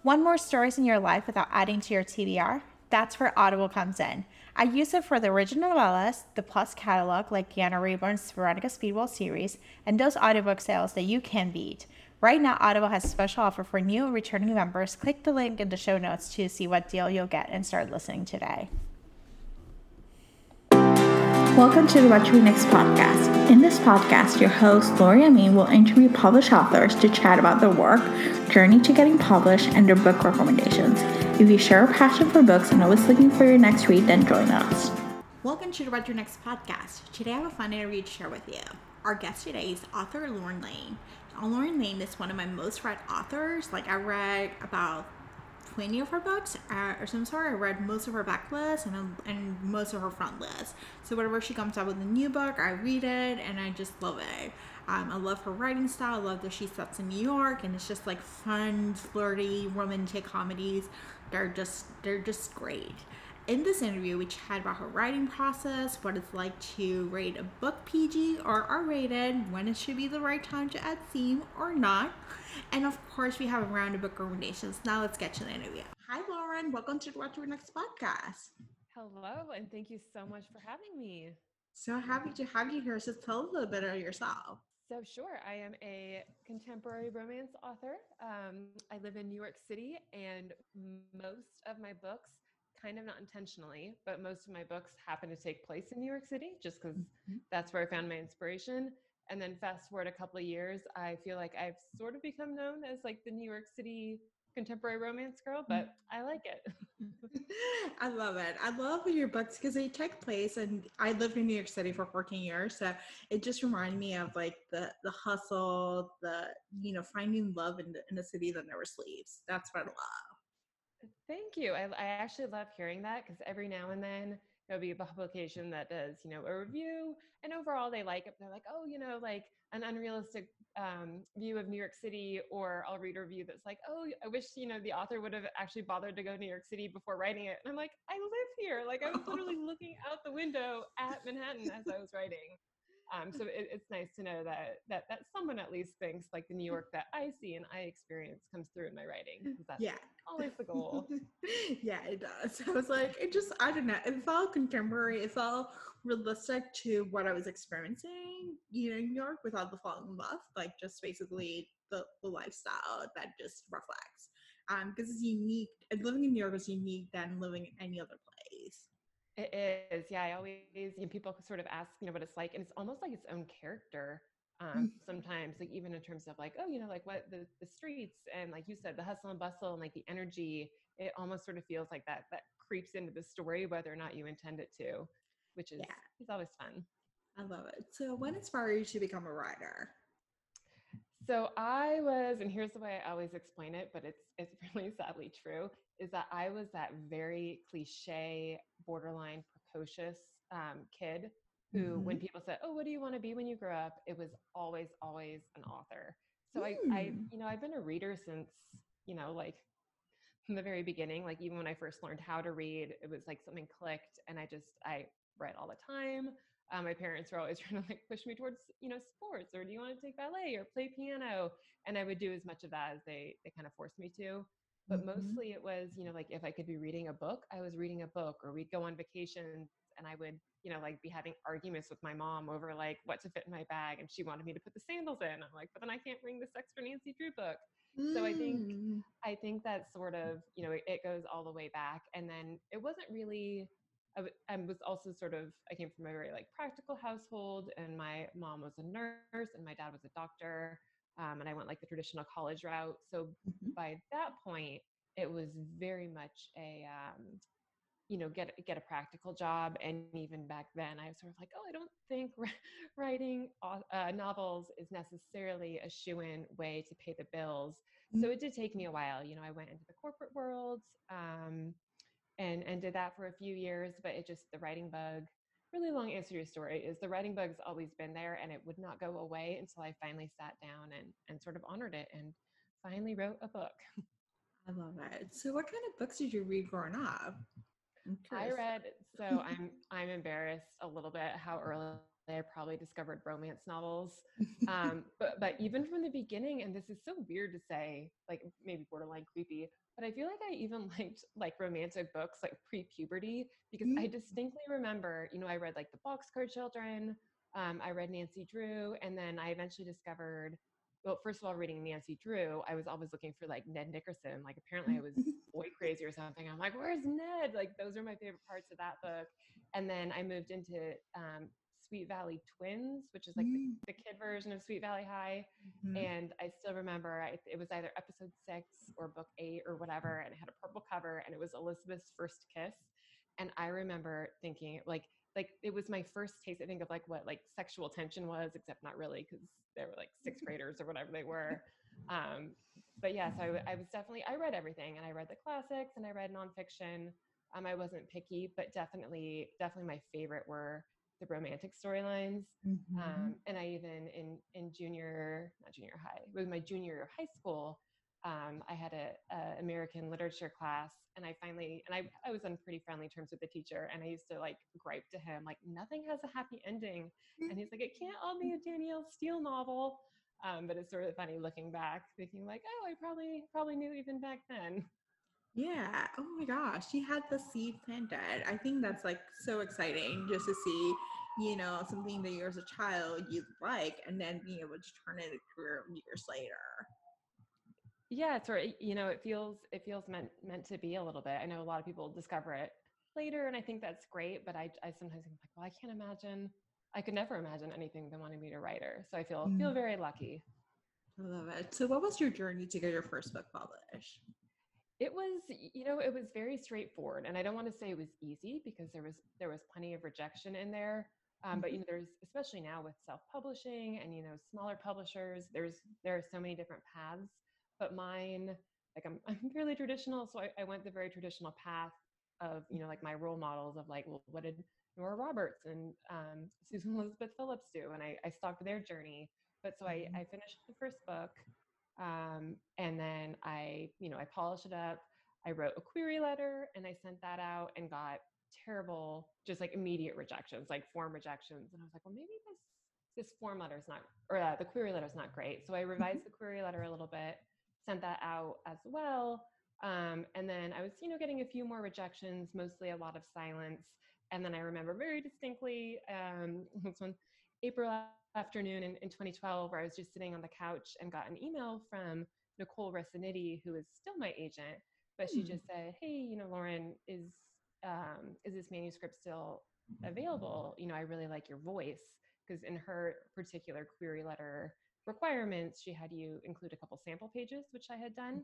Want more stories in your life without adding to your TBR? That's where Audible comes in. I use it for the original novellas, the Plus catalog like Deanna Rayburn's Veronica Speedwell series, and those audiobook sales that you can beat. Right now, Audible has a special offer for new and returning members. Click the link in the show notes to see what deal you'll get and start listening today. Welcome to the What to Read Next podcast. In this podcast, your host, Lori Amin, will interview published authors to chat about their work, journey to getting published, and their book recommendations. If you share a passion for books and always looking for your next read, then join us. Welcome to the What to Read Next podcast. Today I have a fun interview to share with you. Our guest today is author Lauren Layne. Lauren Layne is one of my most read authors. I read about 20 of her books, or some sort. I read most of her backlist and most of her front list. So whenever she comes out with a new book, I read it and I just love it. I love her writing style. I love that she sets in New York, and it's just fun, flirty, romantic comedies. They're just great. In this interview, we chat about her writing process, what it's like to rate a book PG or R-rated, when it should be the right time to add theme or not. And of course, we have a round of book recommendations. Now let's get to the interview. Hi, Lauren. Welcome to the What to Read Next podcast. Hello, and thank you so much for having me. So happy to have you here. So tell a little bit of yourself. So sure, I am a contemporary romance author. I live in New York City, and most of my books, kind of not intentionally, but most of my books happen to take place in New York City just because that's where I found my inspiration. And then fast forward a couple of years, I feel like I've sort of become known as the New York City contemporary romance girl, but I like it. I love it. I love your books because they take place, and I lived in New York City for 14 years, so it just reminded me of the hustle, the finding love in a city that never sleeps. That's what I love. Thank you. I actually love hearing that because every now and then there'll be a publication that does, a review, and overall they like it. They're like, oh, an unrealistic view of New York City, or I'll read a review that's like, oh, I wish, the author would have actually bothered to go to New York City before writing it. And I'm like, I live here. I was literally looking out the window at Manhattan as I was writing. So it's nice to know that someone at least thinks the New York that I see and I experience comes through in my writing, because that's always the goal. Yeah, it does. I was I don't know, it felt contemporary. It felt realistic to what I was experiencing, in New York, without the falling in love, just basically the lifestyle that just reflects. Because it's unique. Living in New York is unique than living in any other place. It is. Yeah. I always, people sort of ask, what it's like, and it's almost like its own character. Sometimes, even in terms of oh, what the streets, and you said, the hustle and bustle, and the energy, it almost sort of feels like that creeps into the story, whether or not you intend it to, which is, Yeah, is always fun. I love it. So what inspired you to become a writer? So I was, and here's the way I always explain it, but it's really sadly true, is that I was that very cliche, borderline precocious kid who, when people said, "Oh, what do you want to be when you grow up?" it was always, always an author. So I've been a reader since, from the very beginning. Even when I first learned how to read, it was something clicked, and I read all the time. My parents were always trying to push me towards, sports, or do you want to take ballet or play piano? And I would do as much of that as they kind of forced me to. But mostly it was, if I could be reading a book, I was reading a book, or we'd go on vacations and I would, be having arguments with my mom over what to fit in my bag. And she wanted me to put the sandals in. I'm like, but then I can't bring this extra Nancy Drew book. So I think that sort of, it goes all the way back. And then it wasn't really, I was also sort of, I came from a very practical household, and my mom was a nurse and my dad was a doctor. And I went the traditional college route. So by that point, it was very much a, get a practical job. And even back then, I was sort of oh, I don't think writing novels is necessarily a shoo-in way to pay the bills. So it did take me a while. I went into the corporate world, and did that for a few years, but the writing bug, really long answer to your story, is the writing bug's always been there, and it would not go away until I finally sat down and sort of honored it and finally wrote a book. I love it. So what kind of books did you read growing up? I'm I curious. read, so I'm embarrassed a little bit how early I probably discovered romance novels. But even from the beginning, and this is so weird to say, like maybe borderline creepy, but I feel like I even liked like romantic books like pre-puberty because I distinctly remember, I read like The Boxcar Children, I read Nancy Drew, and then I eventually discovered, well, first of all, reading Nancy Drew, I was always looking for like Ned Nickerson. Like apparently I was boy crazy or something. I'm like, where's Ned? Like those are my favorite parts of that book. And then I moved into Sweet Valley Twins, which is like the kid version of Sweet Valley High. And I still remember it was either episode 6 or book 8 or whatever. And it had a purple cover and it was Elizabeth's first kiss. And I remember thinking like it was my first taste, I think, of like what like sexual tension was, except not really because they were like sixth graders or whatever they were. But yeah, so I was definitely, I read everything and I read the classics and I read nonfiction. I wasn't picky, but definitely my favorite were the romantic storylines. And I even in not junior high, with my junior year of high school, I had a American literature class, and I was on pretty friendly terms with the teacher, and I used to like gripe to him like nothing has a happy ending, and he's like it can't all be a Danielle Steele novel. But it's sort of funny looking back, thinking like, oh, I probably knew even back then. Yeah. Oh my gosh. She had the seed planted. I think that's like so exciting just to see, something that you as a child you like and then being able to turn it into a career years later. Yeah, it's sort of, it feels meant to be a little bit. I know a lot of people discover it later, and I think that's great. But I sometimes think like, well, I can't imagine. I could never imagine anything than wanting to be a writer. So I feel very lucky. I love it. So, what was your journey to get your first book published? It was, it was very straightforward, and I don't want to say it was easy because there was plenty of rejection in there. But there's, especially now with self-publishing and smaller publishers, there are so many different paths. But mine, like I'm fairly traditional, so I went the very traditional path of like my role models of like, well, what did Nora Roberts and Susan Elizabeth Phillips do, and I stalked their journey. But so I finished the first book. And then I polished it up. I wrote a query letter and I sent that out and got terrible, just like immediate rejections, like form rejections. And I was like, well, maybe this form letter is not, or the query letter is not great. So I revised the query letter a little bit, sent that out as well. And then I was, getting a few more rejections, mostly a lot of silence. And then I remember very distinctly, this one, April afternoon in 2012, where I was just sitting on the couch and got an email from Nicole Ressaniti, who is still my agent, but she just said, hey, Lauren, is this manuscript still available? I really like your voice, because in her particular query letter requirements, she had you include a couple sample pages, which I had done.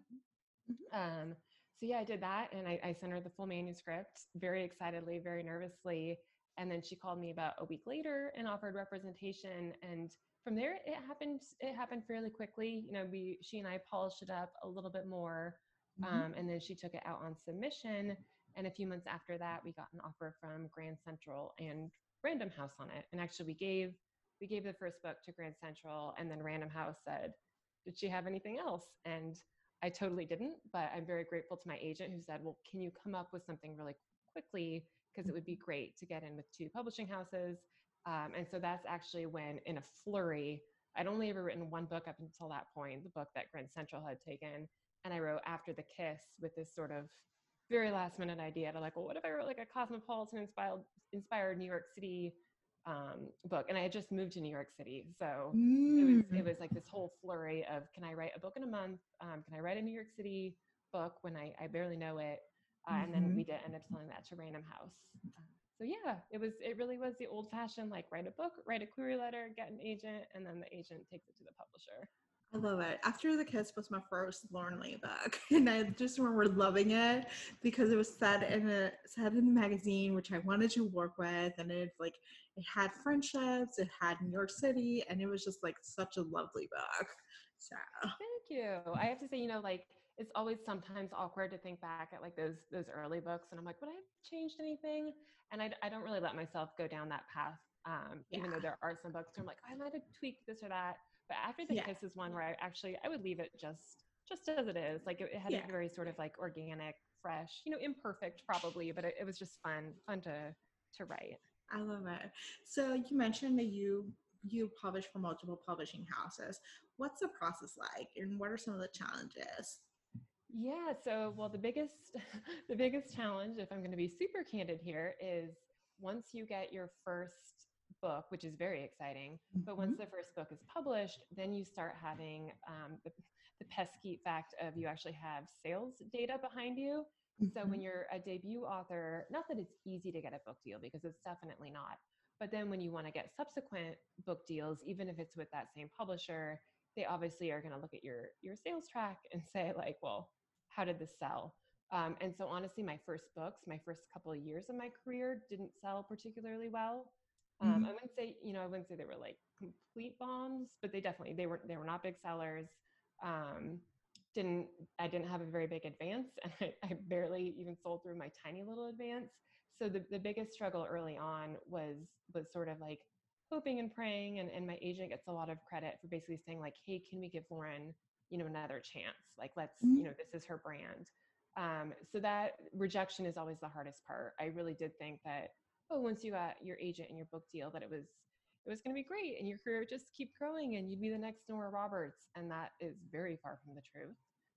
So yeah, I did that, and I sent her the full manuscript very excitedly, very nervously. And then she called me about a week later and offered representation. And from there, it happened fairly quickly. She and I polished it up a little bit more. And then she took it out on submission. And a few months after that, we got an offer from Grand Central and Random House on it. And actually we gave the first book to Grand Central, and then Random House said, did she have anything else? And I totally didn't, but I'm very grateful to my agent who said, well, can you come up with something really quickly? Because it would be great to get in with 2 publishing houses. And so that's actually when, in a flurry, I'd only ever written one book up until that point, the book that Grand Central had taken. And I wrote After the Kiss with this sort of very last minute idea to like, well, what if I wrote like a cosmopolitan inspired New York City book? And I had just moved to New York City. So it was like this whole flurry of, can I write a book in a month? Can I write a New York City book when I barely know it? And then we did end up selling that to Random House. So yeah, it really was the old fashioned, like write a book, write a query letter, get an agent, and then the agent takes it to the publisher. I love it. After the Kiss was my first Lauren Lee book, and I just remember loving it because it was set in the magazine, which I wanted to work with, and it had friendships, it had New York City, and it was just like such a lovely book. So thank you. I have to say, like it's always sometimes awkward to think back at like those early books, and I'm like, would I have changed anything? And I don't really let myself go down that path, even though there are some books where I'm like, I might have tweaked this or that. But After the Kiss is one where I would leave it just as it is. Like it had a very sort of like organic, fresh, imperfect probably, but it was just fun to write. I love it. So you mentioned that you publish for multiple publishing houses. What's the process like, and what are some of the challenges? Yeah, so well the biggest the biggest challenge, if I'm going to be super candid here, is once you get your first book, which is very exciting, but once Mhm. the first book is published, then you start having the pesky fact of you actually have sales data behind you. So when Mhm. you're a debut author, not that it's easy to get a book deal because it's definitely not, but then when you want to get subsequent book deals, even if it's with that same publisher, they obviously are going to look at your sales track and say like, well, how did this sell? And so honestly, my first books, my first couple of years of my career didn't sell particularly well. I Mhm. wouldn't say, I wouldn't say they were like complete bombs, but they were not big sellers. Um, didn't I didn't have a very big advance, and I barely even sold through my tiny little advance. So the biggest struggle early on was sort of like hoping and praying, and my agent gets a lot of credit for basically saying like, hey, can we give Lauren another chance, like let's Mhm. this is her brand. So that rejection is always the hardest part. I really did think that, oh, once you got your agent and your book deal, that it was going to be great and your career would just keep growing and you'd be the next Nora Roberts, and that is very far from the truth.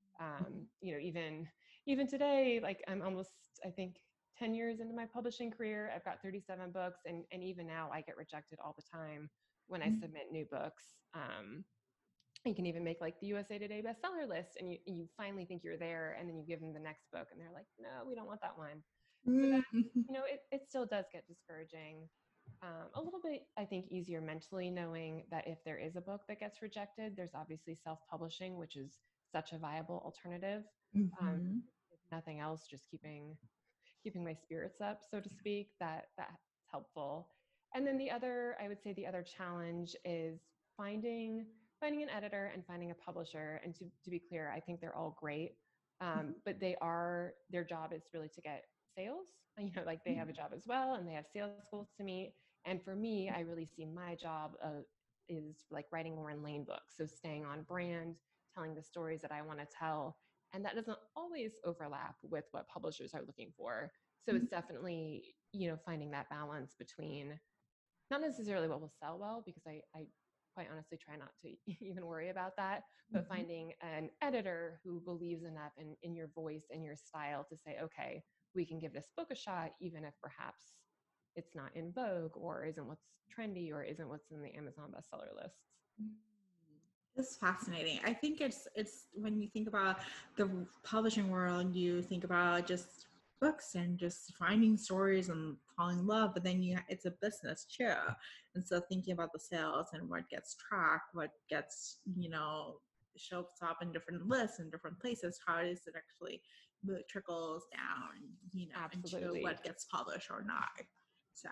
Even today, like I'm almost, I think, 10 years into my publishing career, I've got 37 books, and even now I get rejected all the time when I Mhm. submit new books. You can even make like the USA Today bestseller list, and you finally think you're there, and then you give them the next book and they're like, no, we don't want that one. So that, Mhm. it still does get discouraging. A little bit, I think, easier mentally knowing that if there is a book that gets rejected, there's obviously self-publishing, which is such a viable alternative. um, Mhm. if nothing else, just keeping my spirits up, so to speak, that's helpful. And then I would say the other challenge is finding an editor and finding a publisher. And to be clear, I think they're all great, but their job is really to get sales. Like they have a job as well, and they have sales goals to meet. And for me, I really see my job is like writing Lauren Lane books, so staying on brand, telling the stories that I want to tell, and that doesn't always overlap with what publishers are looking for. So Mhm. it's definitely, finding that balance between not necessarily what will sell well, because I quite honestly try not to even worry about that, but Mhm. finding an editor who believes enough in your voice and your style to say, okay, we can give this book a shot, even if perhaps it's not in vogue or isn't what's trendy or isn't what's in the Amazon bestseller lists. It's fascinating. I think it's when you think about the publishing world, you think about just books and just finding stories and falling in love, but then it's a business too. And so thinking about the sales and what gets tracked, what gets, shows up in different lists in different places, how does it actually trickles down, into Absolutely. what gets published or not. So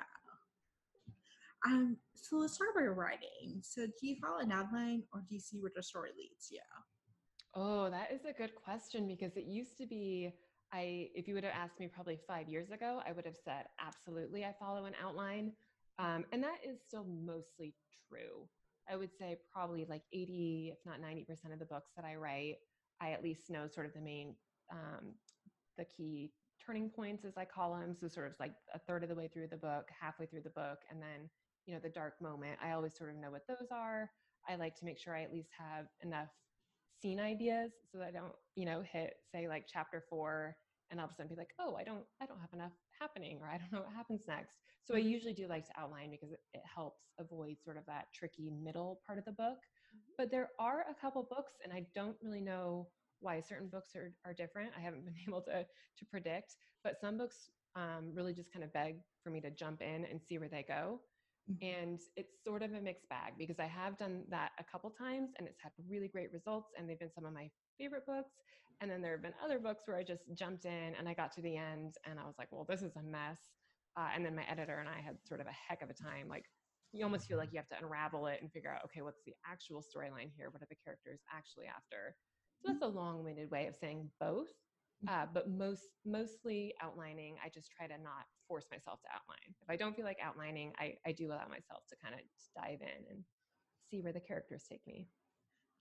so let's start by writing. So do you follow an outline or do you see where the story leads you? Oh, that is a good question, because it used to be, if you would have asked me probably 5 years ago, I would have said, absolutely, I follow an outline. And that is still mostly true. I would say probably like 80, if not 90% of the books that I write, I at least know sort of um, the key turning points, as I call them. So sort of like a third of the way through the book, halfway through the book, and then, the dark moment. I always sort of know what those are. I like to make sure I at least have enough scene ideas so that I don't, hit say like chapter 4 and all of a sudden be like, oh, I don't have enough happening, or I don't know what happens next. So I usually do like to outline because it helps avoid sort of that tricky middle part of the book. But there are a couple books, and I don't really know why certain books are different. I haven't been able to predict, but some books really just kind of beg for me to jump in and see where they go. And it's sort of a mixed bag, because I have done that a couple times and it's had really great results, and they've been some of my favorite books. And then there have been other books where I just jumped in and I got to the end and I was like, well, this is a mess. And then my editor and I had sort of a heck of a time. Like, you almost feel like you have to unravel it and figure out, okay, what's the actual storyline here? What are the characters actually after? So that's a long-winded way of saying both. But mostly outlining, I just try to not force myself to outline. If I don't feel like outlining, I do allow myself to kind of dive in and see where the characters take me.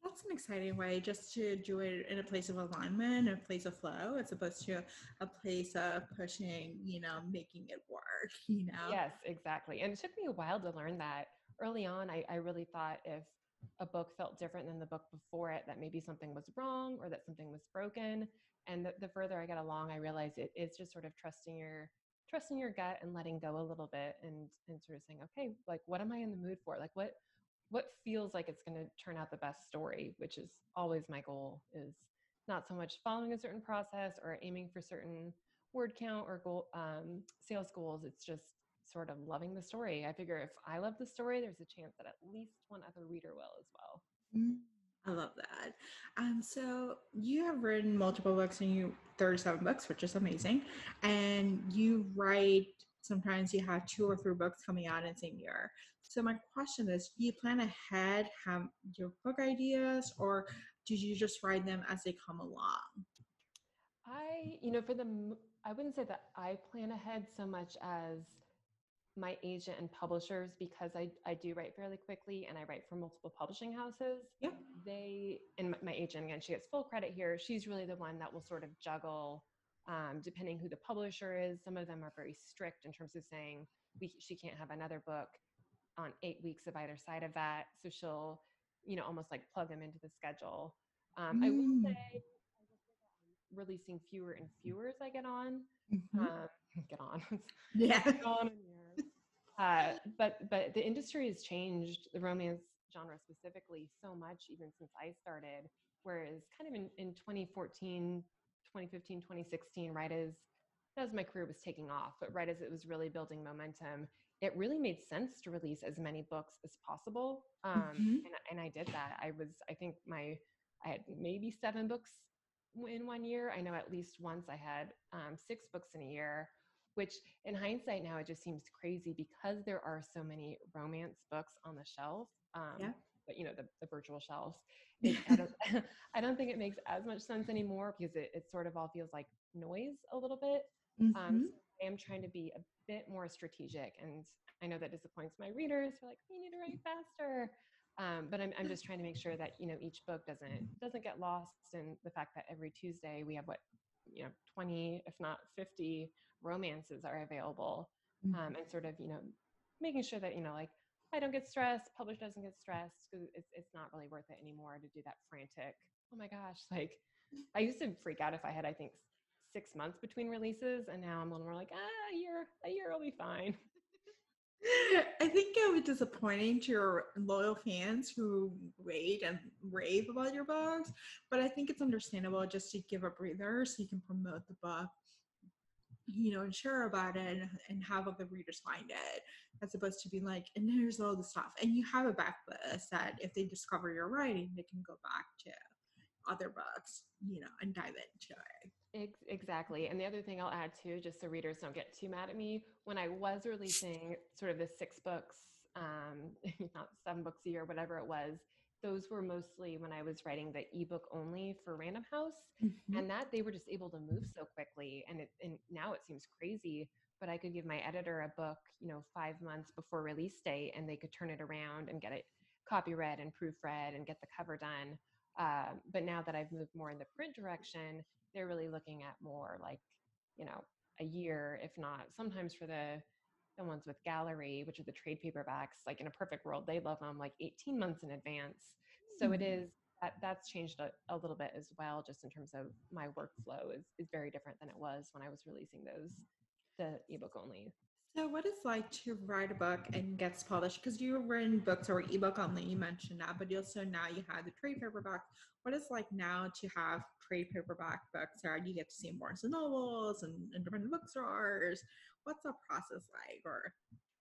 That's an exciting way just to do it in a place of alignment, a place of flow, as opposed to a place of pushing, making it work, Yes, exactly. And it took me a while to learn that. Early on, I really thought if a book felt different than the book before it, that maybe something was wrong or that something was broken. And the further I got along, I realized it's just sort of trusting your gut and letting go a little bit and sort of saying, okay, like what am I in the mood for? Like what feels like it's going to turn out the best story, which is always my goal, is not so much following a certain process or aiming for certain word count or sales goals. It's just sort of loving the story. I figure if I love the story, there's a chance that at least one other reader will as well. Mm, I love that. So you have written multiple books and 37 books, which is amazing. And you write, sometimes you have 2 or 3 books coming out in the same year. So my question is, do you plan ahead, have your book ideas, or do you just write them as they come along? I wouldn't say that I plan ahead so much as my agent and publishers, because I do write fairly quickly and I write for multiple publishing houses. Yep. And my agent, again, she gets full credit here. She's really the one that will sort of juggle, depending who the publisher is. Some of them are very strict in terms of saying she can't have another book on 8 weeks of either side of that. So she'll, almost like plug them into the schedule. I will Mm. say releasing fewer and fewer as I get on. Mm-hmm. Get on. Yeah. Get on in here. But the industry has changed, the romance genre specifically, so much even since I started. Whereas kind of in 2014, 2015, 2016, right as my career was taking off, but right as it was really building momentum, it really made sense to release as many books as possible. Mm-hmm. And I did that. I think I had maybe 7 books in one year. I know at least once I had 6 books in a year, which in hindsight now it just seems crazy because there are so many romance books on the shelf. Yeah. But the virtual shelves, I don't I don't think it makes as much sense anymore because it sort of all feels like noise a little bit. Mm-hmm. So I am trying to be a bit more strategic, and I know that disappoints my readers. They're like, we need to write faster. But I'm just trying to make sure that each book doesn't get lost in the fact that every Tuesday we have 20 if not 50 romances are available, Mm-hmm. and sort of making sure that like I don't get stressed, publisher doesn't get stressed, because it's not really worth it anymore to do that frantic, oh my gosh, like I used to freak out if I had, I think, 6 months between releases, and now I'm a little more like, a year will be fine. I think it was disappointing to your loyal fans who wait and rave about your books, but I think it's understandable just to give a breather so you can promote the book, and share about it and have other readers find it, as opposed to being like, and here's all the stuff. And you have a backlist that if they discover your writing, they can go back to other books, and dive into it. Exactly. And the other thing I'll add too, just so readers don't get too mad at me, when I was releasing sort of the 6 books, not 7 books a year, whatever it was, those were mostly when I was writing the ebook only for Random House, Mm-hmm. and that they were just able to move so quickly. And now it seems crazy, but I could give my editor a book, 5 months before release date, and they could turn it around and get it copy read and proofread and get the cover done. But now that I've moved more in the print direction, they're really looking at more like, a year, if not sometimes for the ones with gallery, which are the trade paperbacks, like in a perfect world, they love them like 18 months in advance. So it is that's changed a little bit as well, just in terms of my workflow is very different than it was when I was releasing the ebook only. So, what it's like to write a book and gets published? Because you've written books or ebook only, you mentioned that, but you also now you have the trade paperback. What it's like now to have trade paperback books that you get to see in Barnes and Nobles and independent bookstores? What's the process like? Or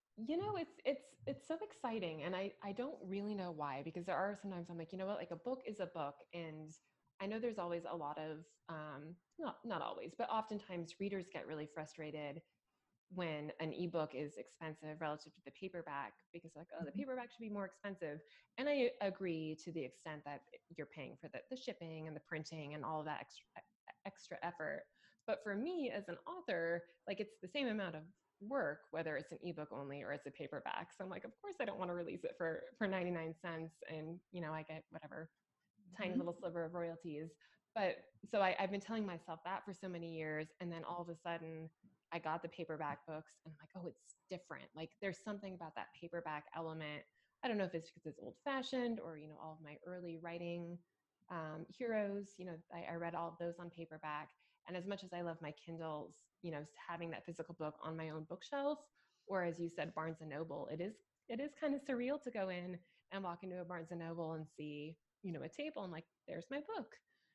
It's so exciting, and I don't really know why, because there are sometimes I'm like, what, like a book is a book, and I know there's always a lot of not always, but oftentimes readers get really frustrated when an ebook is expensive relative to the paperback, because like, oh, the paperback should be more expensive. And I agree to the extent that you're paying for the shipping and the printing and all of that extra effort. But for me as an author, like it's the same amount of work, whether it's an ebook only or it's a paperback. So I'm like, of course I don't want to release it for 99 cents. And I get whatever tiny little sliver of royalties. But so I've been telling myself that for so many years. And then all of a sudden I got the paperback books and I'm like, oh, it's different. Like there's something about that paperback element. I don't know if it's because it's old fashioned or, all of my early writing heroes, I read all of those on paperback. And as much as I love my Kindles, having that physical book on my own bookshelf, or as you said, Barnes and Noble, it is kind of surreal to go in and walk into a Barnes and Noble and see, a table and like, there's my book.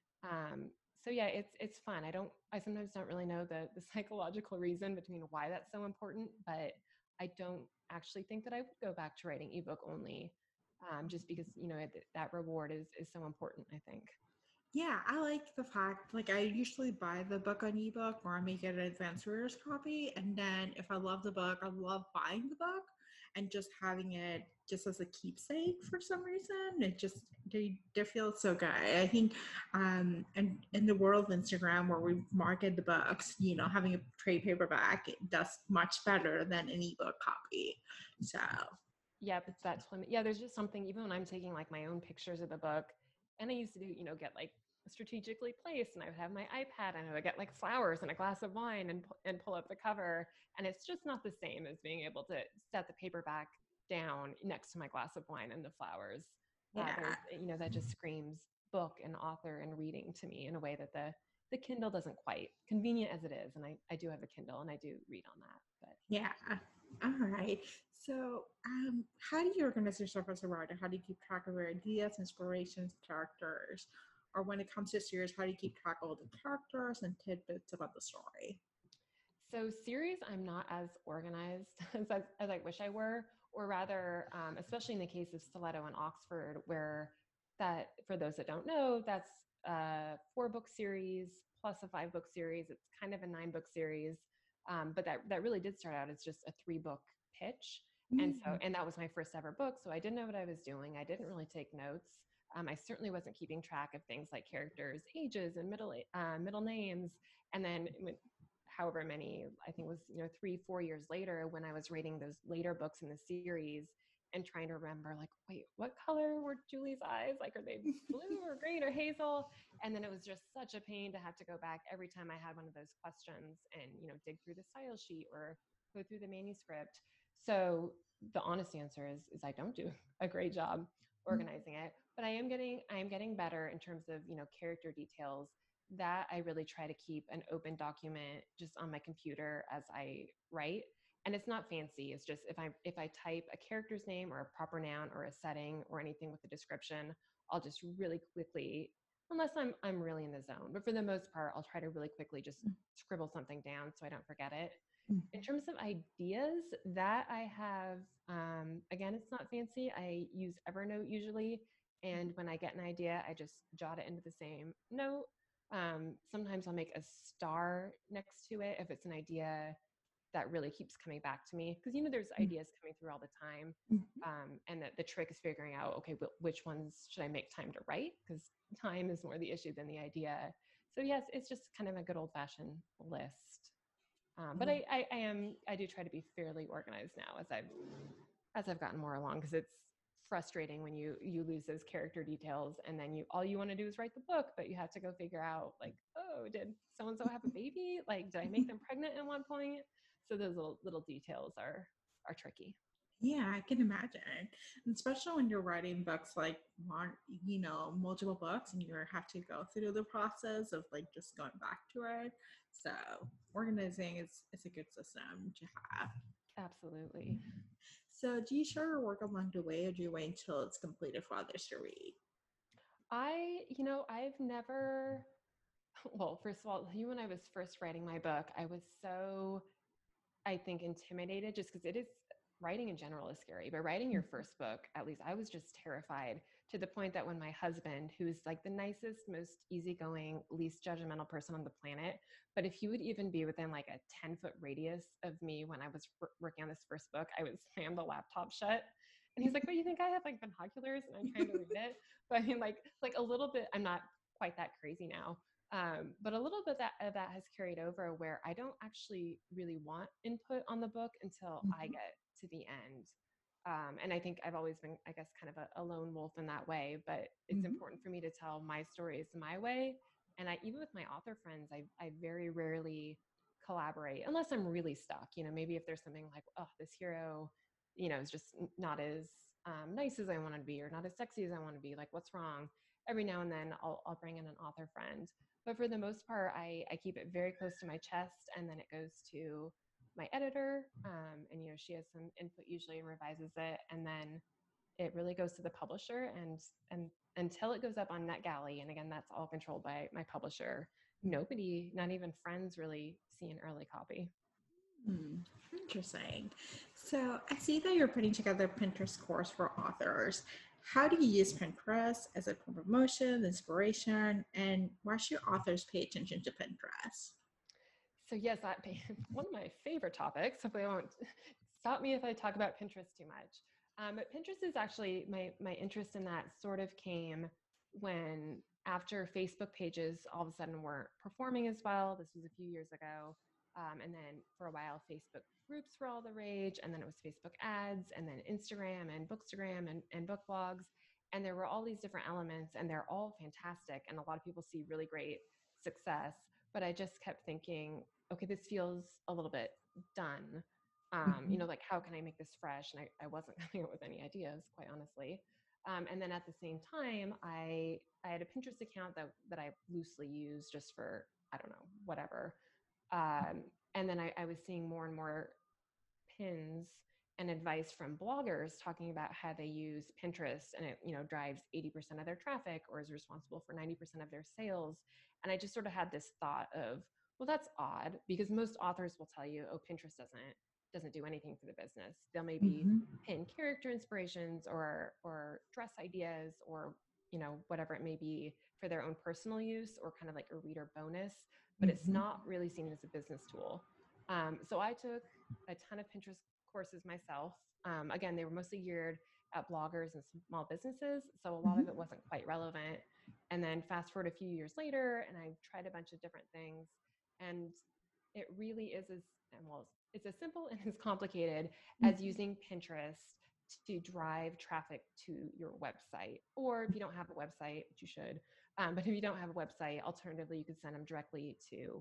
So yeah, it's fun. I sometimes don't really know the psychological reason between why that's so important, but I don't actually think that I would go back to writing ebook only, just because, that reward is so important, I think. Yeah, I like the fact, like, I usually buy the book on ebook or I make it an advanced reader's copy. And then if I love the book, I love buying the book and just having it just as a keepsake for some reason. They feel so good. I think, and in the world of Instagram where we market the books, having a trade paperback, it does much better than an ebook copy. So, Yep, it's that yeah, there's just something, even when I'm taking like my own pictures of the book, and I used to do, get like strategically placed, and I would have my iPad and I would get like flowers and a glass of wine and pull up the cover. And it's just not the same as being able to set the paperback down next to my glass of wine and the flowers. yeah. That just screams book and author and reading to me in a way that the Kindle doesn't quite, convenient as it is. And I do have a Kindle and I do read on that, but Yeah. All right. So, how do you organize yourself as a writer? How do you keep track of your ideas, inspirations, characters? Or when it comes to series, how do you keep track of all the characters and tidbits about the story? So series, I'm not as organized as I wish I were, or rather, especially in the case of Stiletto and Oxford, where that, for those that don't know, that's a 4-book series plus a 5-book series. It's kind of a 9-book series, but that really did start out as just a 3-book pitch. And that was my first ever book. So I didn't know what I was doing. I didn't really take notes. I certainly wasn't keeping track of things like characters' ages and middle names. And then however many, I think it was, 3-4 years later, when I was reading those later books in the series and trying to remember, like, wait, what color were Julie's eyes? Like, are they blue or green or hazel? And then it was just such a pain to have to go back every time I had one of those questions and, dig through the style sheet or go through the manuscript. So the honest answer is I don't do a great job organizing it, but I am getting better in terms of, character details that I really try to keep an open document just on my computer as I write. And it's not fancy. It's just if I type a character's name or a proper noun or a setting or anything with a description, I'll just really quickly, unless I'm really in the zone, but for the most part, I'll try to really quickly just scribble something down so I don't forget it. In terms of ideas that I have, again, it's not fancy. I use Evernote usually. And when I get an idea, I just jot it into the same note. Sometimes I'll make a star next to it if it's an idea that really keeps coming back to me. Because, there's ideas coming through all the time. And the trick is figuring out, okay, which ones should I make time to write? Because time is more the issue than the idea. So yes, it's just kind of a good old fashioned list. But I do try to be fairly organized now as I've gotten more along, because it's frustrating when you lose those character details and then all you want to do is write the book, but you have to go figure out, like, oh, did so and so have a baby? Like, did I make them pregnant at one point? So those little details are tricky. Yeah, I can imagine. And especially when you're writing books like multiple books and you have to go through the process of like just going back to it. So organizing is a good system to have. Absolutely. So do you share your work along the way or do you wait until it's completed for others to read? I've never, well, first of all, when I was first writing my book, I was so, I think, intimidated, just because writing in general is scary, but writing your first book, at least I was just terrified, to the point that when my husband, who's like the nicest, most easygoing, least judgmental person on the planet, but if he would even be within like a 10-foot radius of me when I was working on this first book, I would slam the laptop shut. And he's like, "But you think I have like binoculars and I'm trying to read it?" But I mean, like a little bit, I'm not quite that crazy now. But a little bit of that has carried over, where I don't actually really want input on the book until I get to the end. And I think I've always been, I guess, kind of a lone wolf in that way, but it's Mhm. important for me to tell my stories my way. And even with my author friends, I very rarely collaborate unless I'm really stuck. Maybe if there's something like, oh, this hero, is just not as nice as I want to be, or not as sexy as I want to be. Like, what's wrong? Every now and then I'll bring in an author friend. But for the most part, I keep it very close to my chest, and then it goes to my editor, and she has some input usually and revises it, and then it really goes to the publisher, and until it goes up on NetGalley, and again, that's all controlled by my publisher. Nobody, not even friends, really see an early copy. Interesting. So I see that you're putting together a Pinterest course for authors. How do you use Pinterest as a promotion, inspiration, and why should authors pay attention to Pinterest? So yes, that one of my favorite topics. Hopefully, I won't stop me if I talk about Pinterest too much. But Pinterest is actually my interest in that sort of came when, after Facebook pages all of a sudden weren't performing as well. This was a few years ago, and then for a while Facebook groups were all the rage, and then it was Facebook ads, and then Instagram and Bookstagram and book blogs, and there were all these different elements, and they're all fantastic, and a lot of people see really great success. But I just kept thinking, okay, this feels a little bit done. Like, how can I make this fresh? And I wasn't coming up with any ideas, quite honestly. And then at the same time, I had a Pinterest account that I loosely use just for, I don't know, whatever. Um, and then I was seeing more and more pins and advice from bloggers talking about how they use Pinterest, and it, drives 80% of their traffic or is responsible for 90% of their sales. And I just sort of had this thought of, well, that's odd, because most authors will tell you, oh, Pinterest doesn't do anything for the business. They'll maybe Mm-hmm. pin character inspirations or dress ideas, or whatever it may be, for their own personal use, or kind of like a reader bonus, but it's Mm-hmm. not really seen as a business tool. So I took a ton of Pinterest courses myself. Again, they were mostly geared at bloggers and small businesses, so a lot Mm-hmm. of it wasn't quite relevant. And then fast forward a few years later, and I tried a bunch of different things, and it really is as, well, it's as simple and as complicated as using Pinterest to drive traffic to your website. Or if you don't have a website, which you should, but if you don't have a website, alternatively, you could send them directly to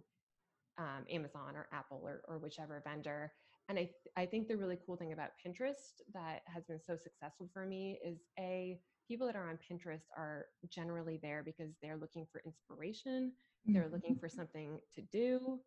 Amazon or Apple or whichever vendor. And I think the really cool thing about Pinterest that has been so successful for me is, people that are on Pinterest are generally there because they're looking for inspiration. They're looking for something to do,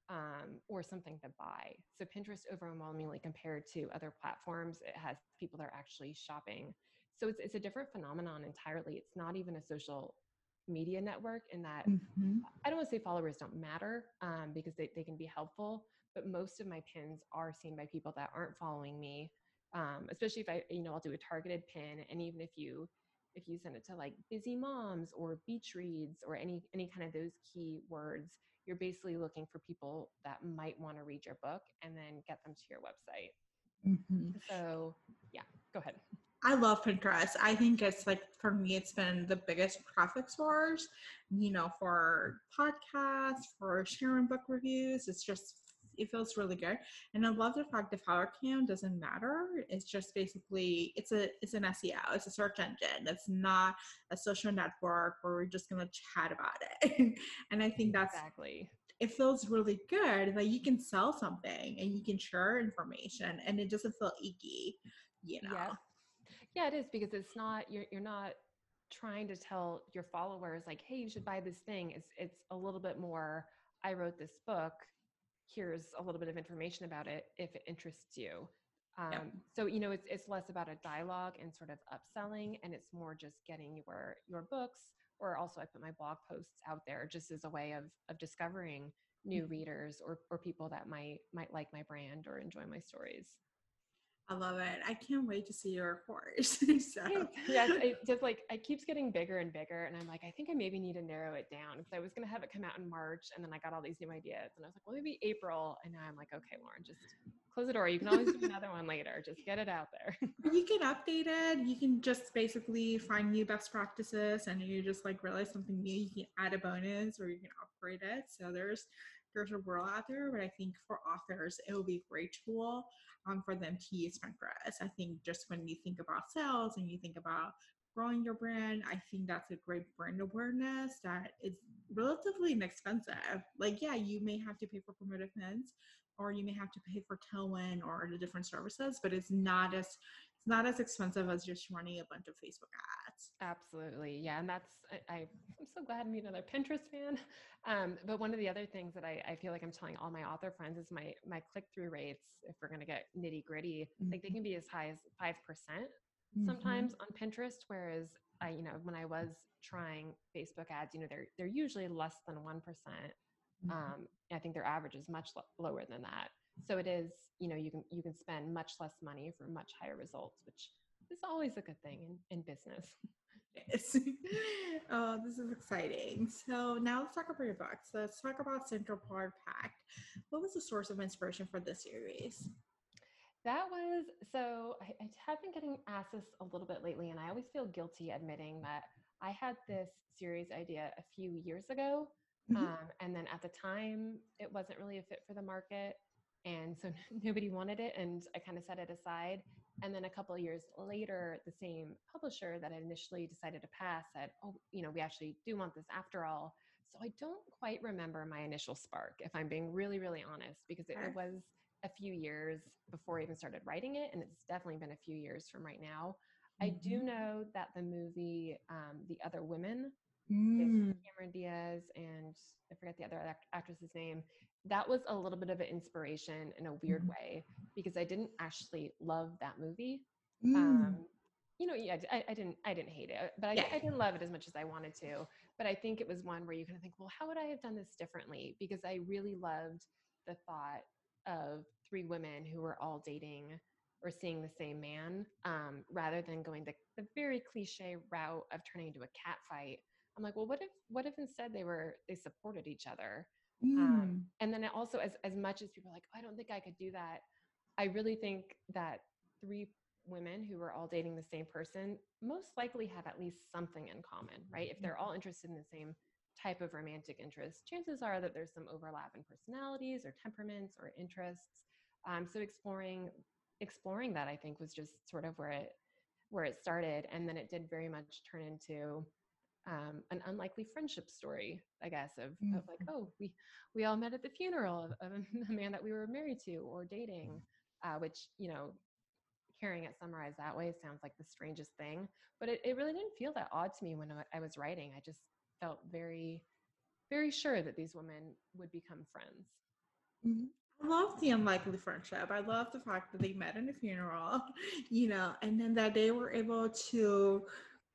or something to buy. So Pinterest, overwhelmingly compared to other platforms, it has people that are actually shopping. So it's a different phenomenon entirely. It's not even a social media network, in that Mm-hmm. I don't want to say followers don't matter, because they can be helpful, but most of my pins are seen by people that aren't following me, especially if I'll do a targeted pin. And even if you send it to like busy moms or beach reads or any kind of those key words, you're basically looking for people that might want to read your book and then get them to your website. Mm-hmm. So yeah, go ahead. I love Pinterest. I think it's like, for me, it's been the biggest traffic source, for podcasts, for sharing book reviews. It feels really good. And I love the fact the follower count doesn't matter. It's just basically, it's an SEO, it's a search engine. It's not a social network where we're just going to chat about it. And I think Exactly. it feels really good that you can sell something and you can share information and it doesn't feel icky, you Yep. know. Yeah, it is, because it's not, you're not trying to tell your followers like, hey, you should buy this thing. It's a little bit more, I wrote this book, here's a little bit of information about it if it interests you. Yep. So it's less about a dialogue and sort of upselling, and it's more just getting your books, or also I put my blog posts out there just as a way of discovering new readers, or people that might like my brand or enjoy my stories. I love it. I can't wait to see your course. So, Thanks. Yes, it just, like, it keeps getting bigger and bigger, and I'm like, I think I maybe need to narrow it down, because I was going to have it come out in March, and then I got all these new ideas, and I was like, well, maybe April, and now I'm like, okay, Lauren, just close the door. You can always do another one later. Just get it out there. you can update it. You can just basically find new best practices, and you just like realize something new. You can add a bonus or you can upgrade it. So there's a world out there, but I think for authors, it will be a great tool for them to use Pinterest. I think just when you think about sales and you think about growing your brand, I think that's a great brand awareness that is relatively inexpensive. Like, yeah, you may have to pay for promoted pins, or you may have to pay for Tailwind or the different services, but it's not as expensive as just running a bunch of Facebook ads. Absolutely. Yeah. And I'm so glad to meet another Pinterest fan. But one of the other things that I feel like I'm telling all my author friends is my click-through rates, if we're going to get nitty gritty, like they can be as high as 5% Mm-hmm. sometimes on Pinterest. Whereas when I was trying Facebook ads, they're usually less than 1%. I think their average is much lower than that. So it is, you can spend much less money for much higher results, which is always a good thing in business. Yes. Oh, this is exciting. So now let's talk about your books. Let's talk about Central Park Pact. What was the source of inspiration for this series? That was so I have been getting asked this a little bit lately, and I always feel guilty admitting that I had this series idea a few years ago. Mhm. And then at the time, it wasn't really a fit for the market. And so nobody wanted it. And I kind of set it aside. And then a couple of years later, the same publisher that I initially decided to pass said, oh, we actually do want this after all. So I don't quite remember my initial spark, if I'm being really, really honest, because it was a few years before I even started writing it. And it's definitely been a few years from right now. I do Mhm. know that the movie, The Other Women, with Mm. Cameron Diaz and I forget the other actress's name, that was a little bit of an inspiration in a weird Mhm. way because I didn't actually love that movie. Mm. Um, yeah, I didn't hate it, but Yeah. I didn't love it as much as I wanted to. But I think it was one where you kind of think, well, how would I have done this differently? Because I really loved the thought of three women who were all dating or seeing the same man, rather than going the very cliche route of turning into a cat fight. I'm like, well, what if instead they supported each other? Mm. And then it also, as much as people are like, oh, I don't think I could do that, I really think that three women who are all dating the same person most likely have at least something in common, right? If they're all interested in the same type of romantic interest, chances are that there's some overlap in personalities or temperaments or interests. So exploring that, I think, was just sort of where it started, and then it did very much turn into an unlikely friendship story, I guess, of like, Mm. oh, we all met at the funeral of a man that we were married to or dating, which, hearing it summarized that way sounds like the strangest thing, but it really didn't feel that odd to me when I was writing. I just felt very, very sure that these women would become friends. Mhm. I love the unlikely friendship. I love the fact that they met in a funeral, and then that they were able to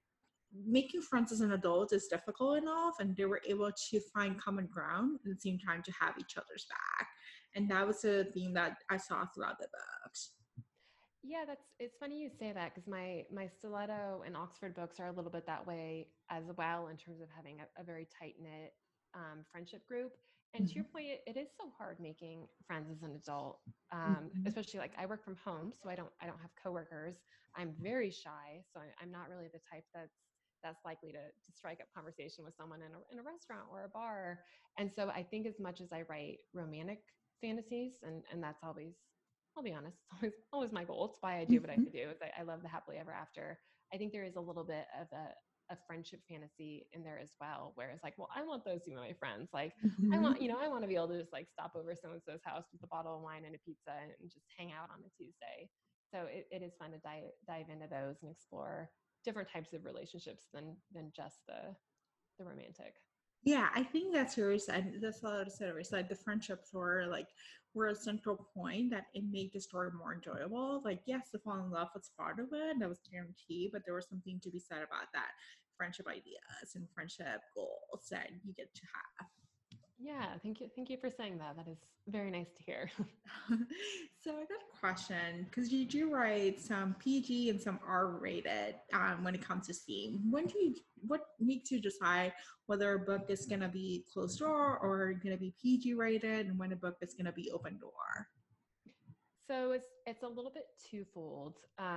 making friends as an adult is difficult enough, and they were able to find common ground at the same time to have each other's back. And that was a theme that I saw throughout the books. Yeah, it's funny you say that because my Stiletto and Oxford books are a little bit that way as well in terms of having a very tight knit friendship group. And to your Mhm. point, it is so hard making friends as an adult, Mhm. especially like I work from home, so I don't have coworkers. I'm very shy, so I'm not really the type that's likely to strike up conversation with someone in a restaurant or a bar. And so I think as much as I write romantic fantasies, and that's always, I'll be honest, it's always my goal. It's why I do what I Mhm. do. Is I love the happily ever after. I think there is a little bit of a friendship fantasy in there as well, where it's like, well, I want those to be my friends. Like, Mhm. I want to be able to just like stop over so and so's house with a bottle of wine and a pizza and just hang out on a Tuesday. So it is fun to dive into those and explore different types of relationships than just the romantic. Yeah, I think that's yours, and that's all I said. It's like the friendships were a central point that it made the story more enjoyable. Like, yes, the fall in love was part of it, that was guaranteed, but there was something to be said about that friendship ideas and friendship goals that you get to have. Yeah, thank you for saying that. That is very nice to hear. So I got a question because you do write some PG and some R-rated when it comes to Steam. What makes you decide whether a book is gonna be closed door or gonna be PG rated, and when a book is gonna be open door? So it's a little bit twofold.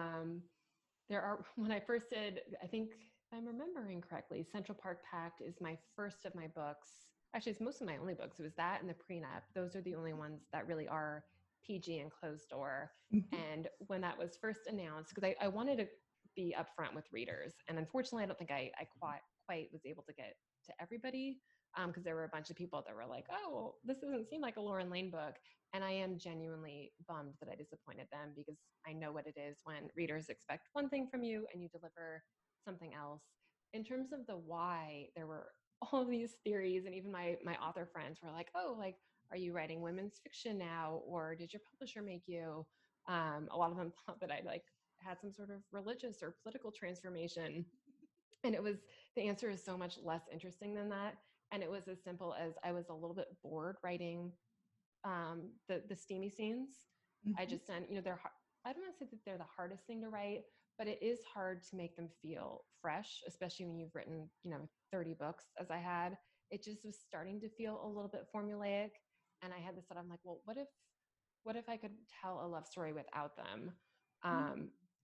There are when I first did, I think if I'm remembering correctly, Central Park Pact is my first of my books actually, it's most of my only books. It was that and the prenup. Those are the only ones that really are PG and closed door. Mhm. And when that was first announced, because I wanted to be upfront with readers, and unfortunately, I don't think I quite was able to get to everybody, because there were a bunch of people that were like, "Oh, this doesn't seem like a Lauren Lane book," and I am genuinely bummed that I disappointed them, because I know what it is when readers expect one thing from you and you deliver something else. In terms of the why, there were all these theories, and even my author friends were like, "Oh, like, are you writing women's fiction now, or did your publisher make you?" A lot of them thought that I like had some sort of religious or political transformation, and it was the answer is so much less interesting than that. And it was as simple as I was a little bit bored writing the steamy scenes. I Mhm. just done, they're I don't want to say that they're the hardest thing to write, but it is hard to make them feel fresh, especially when you've written 30 books as I had. It just was starting to feel a little bit formulaic, and I had this thought. I'm like, well, what if I could tell a love story without them? Um,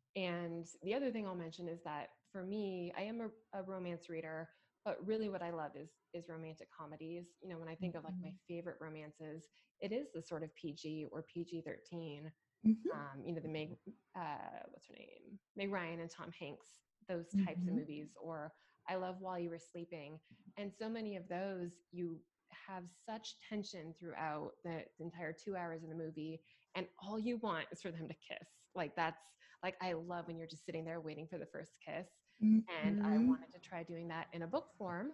and the other thing I'll mention is that for me, I am a romance reader, but really what I love is romantic comedies. When I think of like my Mhm. favorite romances, it is the sort of PG or PG-13. Mhm. The what's her name? Meg Ryan and Tom Hanks, those types of Mhm. movies, or I love While You Were Sleeping. And so many of those, you have such tension throughout the entire 2 hours of the movie, and all you want is for them to kiss. Like that's like I love when you're just sitting there waiting for the first kiss. And I Mhm. wanted to try doing that in a book form.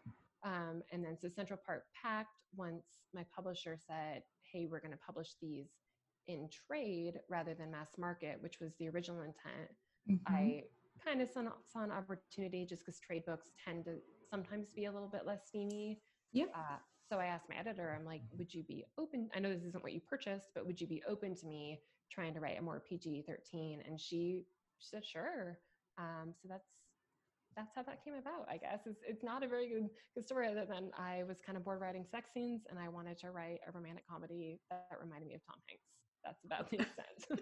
And then so Central Park Pact, once my publisher said, "Hey, we're going to publish these in trade rather than mass market," which was the original intent, Mhm. I kind of saw an opportunity, just because trade books tend to sometimes be a little bit less steamy. Yeah. Uh, so I asked my editor, I'm like, would you be open? I know this isn't what you purchased, but would you be open to me trying to write a more PG-13? And she said, sure. So that's how that came about, I guess. It's not a very good story, other than I was kind of bored writing sex scenes and I wanted to write a romantic comedy that reminded me of Tom Hanks. That's about the extent.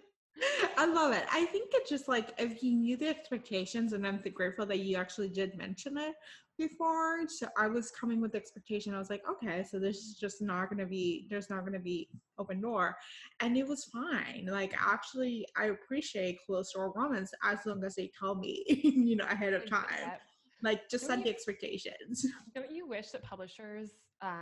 I love it. I think it's just like if you knew the expectations, and I'm grateful that you actually did mention it before. So I was coming with the expectation. I was like, okay, so this is just not gonna be. There's not gonna be open door, and it was fine. Like actually, I appreciate closed door romance as long as they tell me, ahead of time. Yep. Like just Don't set you the expectations. don't you wish that publishers,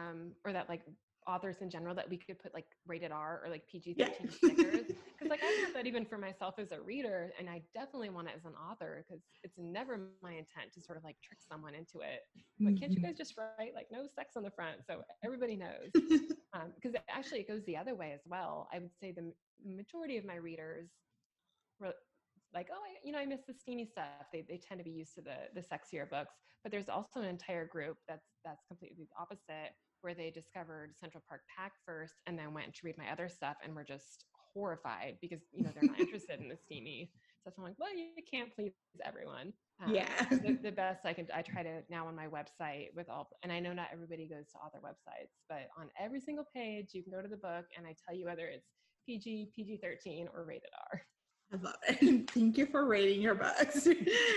or that like authors in general, that we could put like rated R or like Yeah. PG-13 stickers? Because like I want that even for myself as a reader, and I definitely want it as an author, because it's never my intent to sort of like trick someone into it. But can't you Mhm. guys just write like no sex on the front so everybody knows? Because actually it goes the other way as well. I would say the majority of my readers were like, oh, I miss the steamy stuff. They tend to be used to the sexier books. But there's also an entire group that's completely the opposite, where they discovered Central Park Pact first and then went to read my other stuff and were just horrified, because they're not interested in the steamy. So I'm like, well, you can't please everyone. Yeah. So the best I try to now on my website with all, and I know not everybody goes to author websites, but on every single page you can go to the book and I tell you whether it's PG, PG-13, or rated R. I love it. Thank you for rating your books.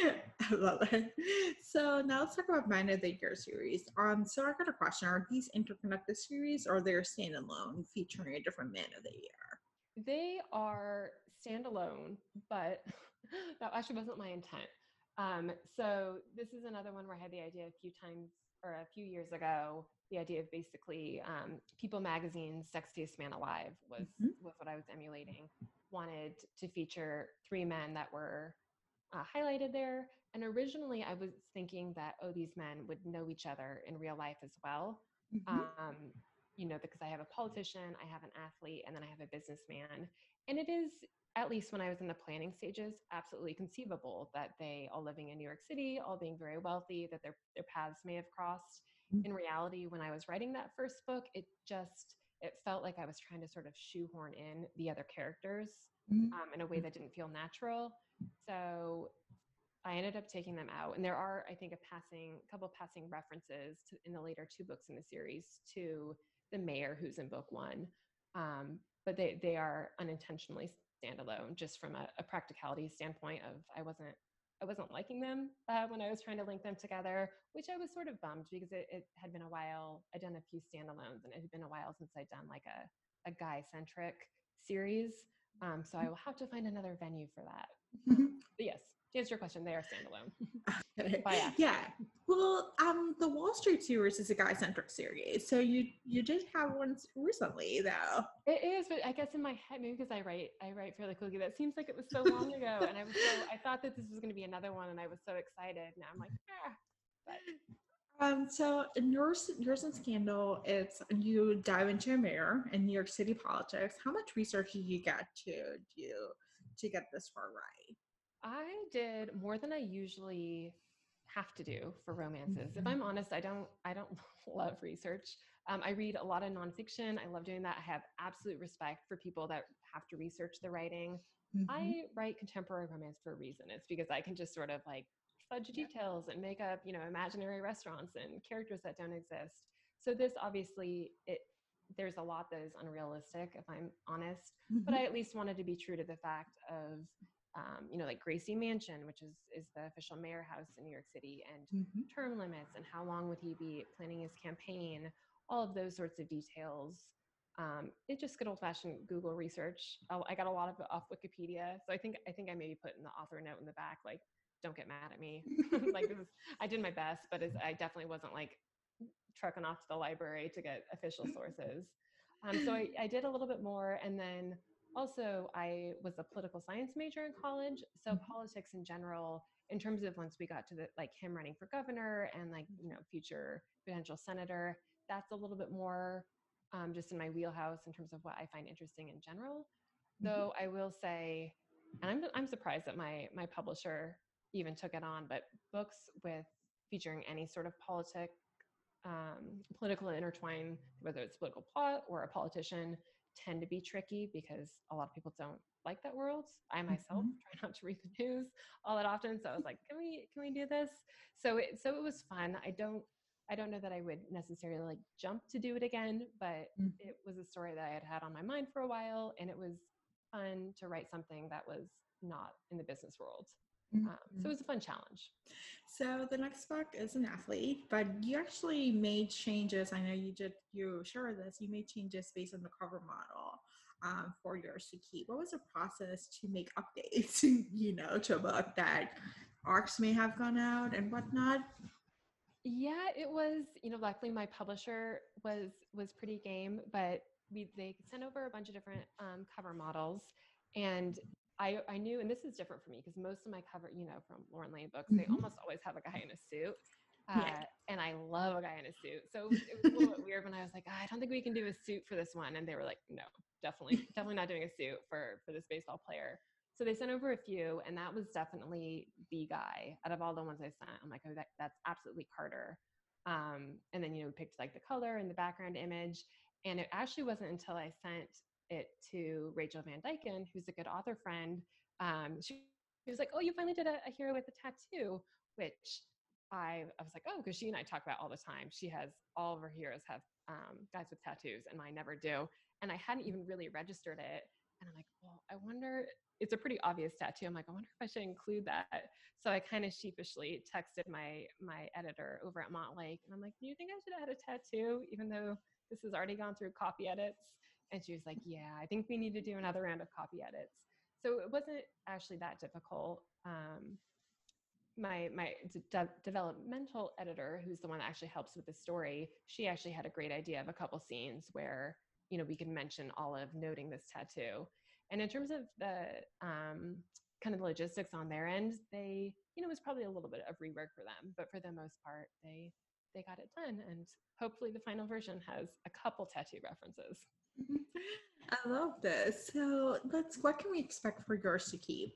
I love it. So now let's talk about Man of the Year series. So I got a question. Are these interconnected series or they're standalone featuring a different Man of the Year? They are standalone, but that actually wasn't my intent. So this is another one where I had the idea a few years ago. The idea of basically People Magazine's Sexiest Man Alive Mhm. was what I was emulating. Wanted to feature three men that were highlighted there. And originally, I was thinking that, oh, these men would know each other in real life as well. Mhm. Um, because I have a politician, I have an athlete, and then I have a businessman. And it is, at least when I was in the planning stages, absolutely conceivable that they, all living in New York City, all being very wealthy, that their paths may have crossed. In reality, when I was writing that first book, it felt like I was trying to sort of shoehorn in the other characters Mhm. in a way that didn't feel natural. So I ended up taking them out. And there are, I think, a couple of passing references in the later two books in the series to the mayor who's in book one. But they are unintentionally standalone, just from a practicality standpoint of I wasn't liking them when I was trying to link them together, which I was sort of bummed because it had been a while. I'd done a few standalones, and it had been a while since I'd done like a guy-centric series. So I will have to find another venue for that. But yes, to answer your question, they are standalone. By accident. Yeah. Well, the Wall Street series is a guy-centric series, so you did have one recently, though. It is, but I guess in my head, maybe because I write fairly quickly. That seems like it was so long ago, and I thought that this was going to be another one, and I was so excited. Now I'm like, but So in yours and Scandal, it's you dive into a mayor in New York City politics. How much research did you get to do to get this far right? I did more than I usually have to do for romances. If I'm honest, I don't love research. I read a lot of nonfiction. I love doing that. I have absolute respect for people that have to research the writing. I write contemporary romance for a reason. It's because I can just sort of like fudge details and make up, imaginary restaurants and characters that don't exist. So this obviously there's a lot that is unrealistic, if I'm honest, but I at least wanted to be true to the fact of like Gracie Mansion, which is the official mayor house in New York City, and term limits and how long would he be planning his campaign, all of those sorts of details. It's just good old-fashioned Google research. I got a lot of it off Wikipedia, so I think I maybe put in the author note in the back, like, don't get mad at me. Like I did my best, but I definitely wasn't like trucking off to the library to get official sources. So I did a little bit more, and then also I was a political science major in college, so politics in general, in terms of once we got to the like him running for governor and like future potential senator, that's a little bit more just in my wheelhouse in terms of what I find interesting in general. Though I will say, and I'm surprised that my publisher even took it on, but books with featuring any sort of political intertwine, whether it's political plot or a politician, tend to be tricky because a lot of people don't like that world. I myself try not to read the news all that often, so I was like, can we do this? So it was fun. I don't know that I would necessarily like jump to do it again, but it was a story that I had on my mind for a while, and it was fun to write something that was not in the business world. So it was a fun challenge. So the next book is an athlete, but you actually made changes. I know you shared this. You made changes based on the cover model for yours to keep. What was the process to make updates, to a book that arcs may have gone out and whatnot? Yeah, it was, luckily my publisher was pretty game, but they sent over a bunch of different cover models, and I knew, and this is different for me because most of my cover, from Lauren Lane books, they almost always have a guy in a suit. And I love a guy in a suit. So it was a little bit weird when I was like, I don't think we can do a suit for this one. And they were like, no, definitely not doing a suit for this baseball player. So they sent over a few, and that was definitely the guy out of all the ones I sent. I'm like, oh, that's absolutely Carter. And then, we picked like the color and the background image. And it actually wasn't until I sent it to Rachel Van Dyken, who's a good author friend. She was like, oh, you finally did a hero with a tattoo, which I was like, oh, because she and I talk about all the time. She has all of her heroes have guys with tattoos, and mine never do. And I hadn't even really registered it. And I'm like, well, I wonder, it's a pretty obvious tattoo. I'm like, I wonder if I should include that. So I kind of sheepishly texted my editor over at Montlake, and I'm like, do you think I should add a tattoo, even though this has already gone through copy edits? And she was like, yeah, I think we need to do another round of copy edits. So it wasn't actually that difficult. My developmental editor, who's the one that actually helps with the story, she actually had a great idea of a couple scenes where, we can mention Olive noting this tattoo. And in terms of the kind of the logistics on their end, they, it was probably a little bit of rework for them, but for the most part, they got it done. And hopefully the final version has a couple tattoo references. I love this. So what can we expect for yours to keep?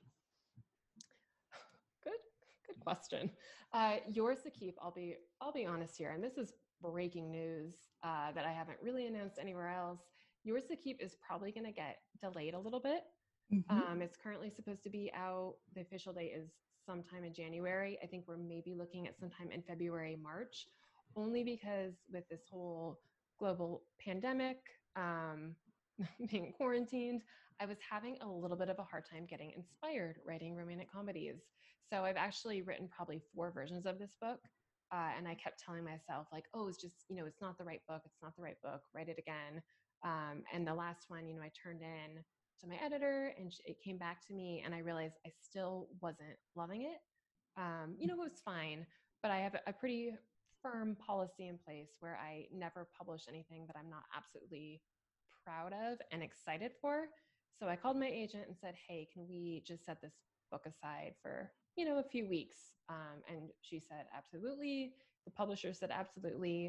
Good question. Yours to keep, I'll be honest here, and this is breaking news that I haven't really announced anywhere else. Yours to keep is probably going to get delayed a little bit. It's currently supposed to be out. The official date is sometime in January. I think we're maybe looking at sometime in February, March, only because with this whole global pandemic, being quarantined, I was having a little bit of a hard time getting inspired writing romantic comedies. So I've actually written probably 4 versions of this book. And I kept telling myself, like, oh, it's just, it's not the right book. It's not the right book. Write it again. And the last one, I turned in to my editor and it came back to me and I realized I still wasn't loving it. It was fine, but I have a pretty firm policy in place where I never publish anything that I'm not absolutely proud of and excited for. So I called my agent and said, hey, can we just set this book aside for, a few weeks? And she said, absolutely. The publisher said, absolutely.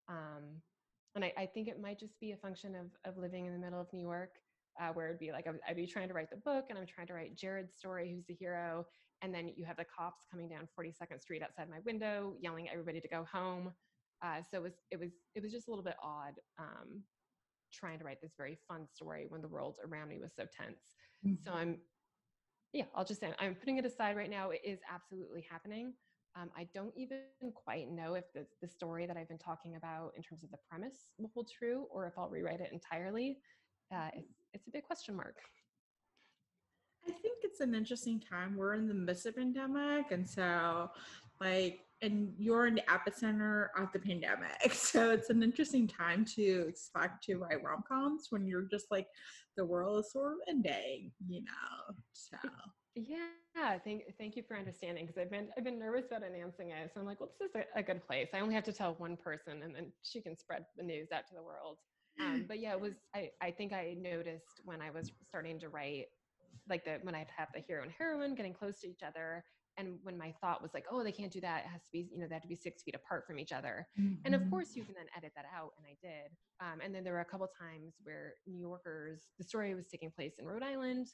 And I think it might just be a function of living in the middle of New York, where it'd be like, I'd be trying to write the book and I'm trying to write Jared's story, who's the hero. And then you have the cops coming down 42nd Street outside my window, yelling at everybody to go home. So it was just a little bit odd, trying to write this very fun story when the world around me was so tense. Mm-hmm. So I'll just say I'm putting it aside right now. It is absolutely happening. I don't even quite know if the story that I've been talking about in terms of the premise will hold true or if I'll rewrite it entirely. It's a big question mark. I think it's an interesting time. We're in the midst of pandemic. And so and you're in the epicenter of the pandemic. So it's an interesting time to expect to write rom-coms when you're just like, the world is sort of ending, so. Yeah, thank you for understanding, because I've been nervous about announcing it. So I'm like, well, this is a good place. I only have to tell one person and then she can spread the news out to the world. But yeah, it was, I think I noticed when I was starting to write, like when I'd have the hero and heroine getting close to each other, and when my thought was like, oh, they can't do that, it has to be, they have to be 6 feet apart from each other. Mm-hmm. And of course you can then edit that out, and I did. And then there were a couple times where New Yorkers, the story was taking place in Rhode Island,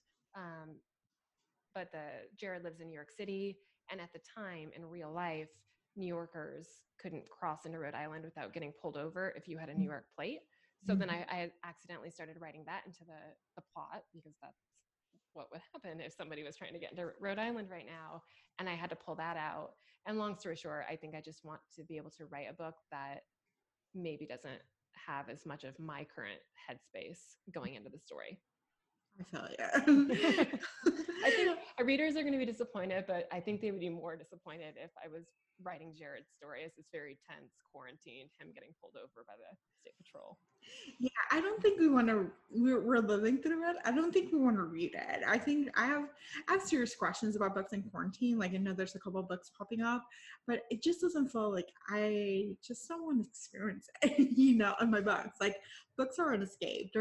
but Jared lives in New York City, and at the time in real life, New Yorkers couldn't cross into Rhode Island without getting pulled over if you had a New York plate. So then I accidentally started writing that into the plot, because that's what would happen if somebody was trying to get into Rhode Island right now. And I had to pull that out. And long story short, I think I just want to be able to write a book that maybe doesn't have as much of my current headspace going into the story. I feel you. I think our readers are going to be disappointed, but I think they would be more disappointed if I was writing Jared's story as this very tense, quarantined, him getting pulled over by the state patrol. Yeah, I don't think we want to, we're living through it. I don't think we want to read it. I think I have serious questions about books in quarantine. Like, I know there's a couple of books popping up, but it just doesn't feel like I just don't want to experience it, in my books. Like, books are an escape.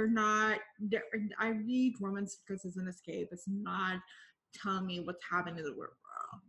I read romance because it's an escape. It's not telling me what's happening in the world,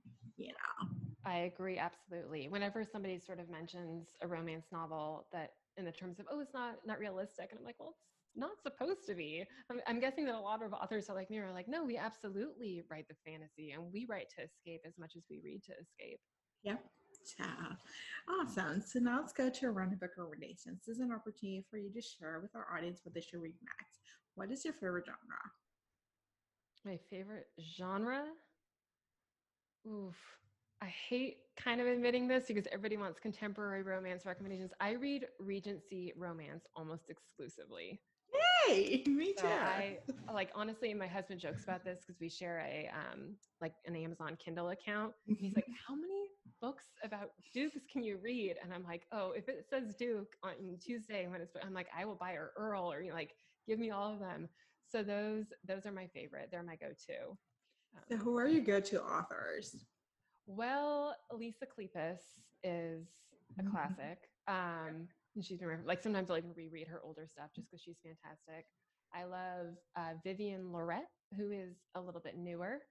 I agree, absolutely. Whenever somebody sort of mentions a romance novel that in the terms of, oh, it's not realistic, and I'm like, well, it's not supposed to be. I'm guessing that a lot of authors are like me, are like, no, we absolutely write the fantasy and we write to escape as much as we read to escape. Yep. Yeah. Awesome. So now let's go to a round of book recommendations. This is an opportunity for you to share with our audience what they should read next. What is your favorite genre? My favorite genre? Oof. I hate kind of admitting this because everybody wants contemporary romance recommendations. I read Regency romance almost exclusively. Yay! Me too. So honestly, my husband jokes about this because we share an Amazon Kindle account. And he's like, how many books about Dukes can you read? And I'm like, oh, if it says Duke on Tuesday, I'm like, I will buy or Earl, or give me all of them. So those are my favorite. They're my go-to. So who are your go-to authors? Well, Lisa Kleypas is a classic. And she's been sometimes I'll even reread her older stuff just because she's fantastic. I love Vivian Loret, who is a little bit newer.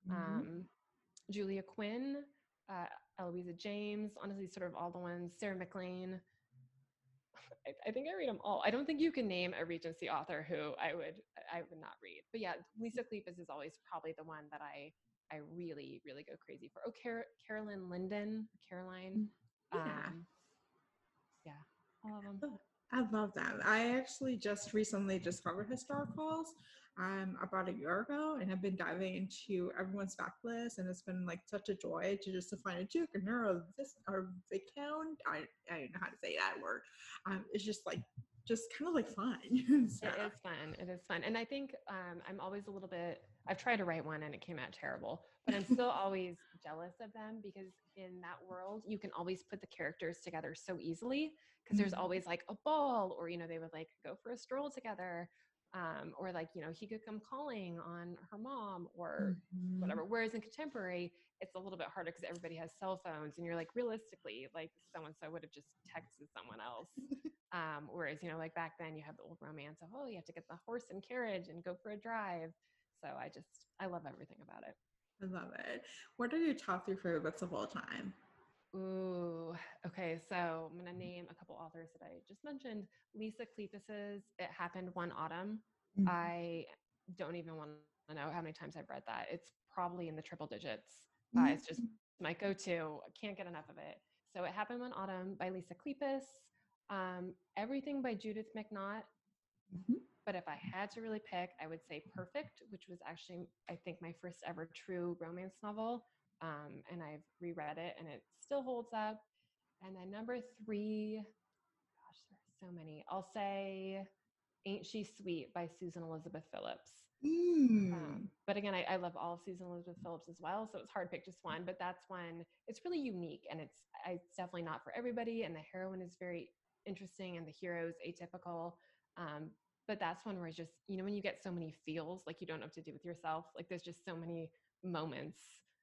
Julia Quinn, Eloisa James, honestly, sort of all the ones. Sarah MacLean. I think I read them all. I don't think you can name a Regency author who I would not read. But yeah, Lisa Kleypas is always probably the one that I really, really go crazy for. Oh, Caroline Linden. Yeah, all of them. I love them. I actually just recently discovered Historicals about a year ago, and I've been diving into everyone's backlist, and it's been such a joy to find a Duke, a Nero, or Viscount. I don't know how to say that word. It's just just kind of like fun. So. It is fun. It is fun. And I think I'm always a little bit, I've tried to write one and it came out terrible, but I'm still always jealous of them because in that world, you can always put the characters together so easily because there's always like a ball or, they would like go for a stroll together. Or like, he could come calling on her mom or whatever. Whereas in contemporary, it's a little bit harder because everybody has cell phones and you're like, realistically, like so-and-so would have just texted someone else. Whereas, like back then you have the old romance of, you have to get the horse and carriage and go for a drive. So I love everything about it. I love it. What are your top 3 favorite books of all time? Ooh, okay. So I'm going to name a couple authors that I just mentioned. Lisa Kleypas's It Happened One Autumn. I don't even want to know how many times I've read that. It's probably in the triple digits. It's just my go-to. I can't get enough of it. So It Happened One Autumn by Lisa Kleypas. Everything by Judith McNaught. But if I had to really pick, I would say Perfect, which was actually, I think, my first ever true romance novel. And I've reread it and it still holds up. And then number 3, gosh, there's so many. I'll say Ain't She Sweet by Susan Elizabeth Phillips. But again, I love all of Susan Elizabeth Phillips as well. So it's hard to pick just one, but that's one, it's really unique and it's definitely not for everybody. And the heroine is very interesting and the hero's atypical. But that's one where it's just, when you get so many feels, like you don't know what to do with yourself, like there's just so many moments